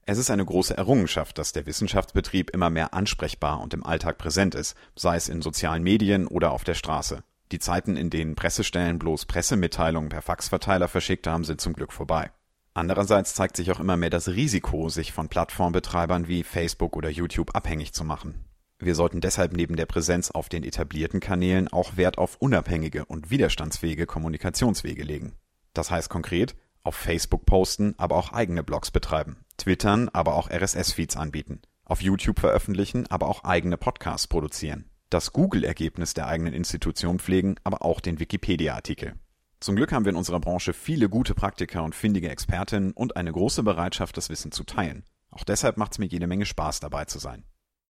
Es ist eine große Errungenschaft, dass der Wissenschaftsbetrieb immer mehr ansprechbar und im Alltag präsent ist, sei es in sozialen Medien oder auf der Straße. Die Zeiten, in denen Pressestellen bloß Pressemitteilungen per Faxverteiler verschickt haben, sind zum Glück vorbei. Andererseits zeigt sich auch immer mehr das Risiko, sich von Plattformbetreibern wie Facebook oder YouTube abhängig zu machen. Wir sollten deshalb neben der Präsenz auf den etablierten Kanälen auch Wert auf unabhängige und widerstandsfähige Kommunikationswege legen. Das heißt konkret, auf Facebook posten, aber auch eigene Blogs betreiben, twittern, aber auch RSS-Feeds anbieten, auf YouTube veröffentlichen, aber auch eigene Podcasts produzieren, das Google-Ergebnis der eigenen Institution pflegen, aber auch den Wikipedia-Artikel. Zum Glück haben wir in unserer Branche viele gute Praktiker und findige Expertinnen und eine große Bereitschaft, das Wissen zu teilen. Auch deshalb macht es mir jede Menge Spaß, dabei zu sein.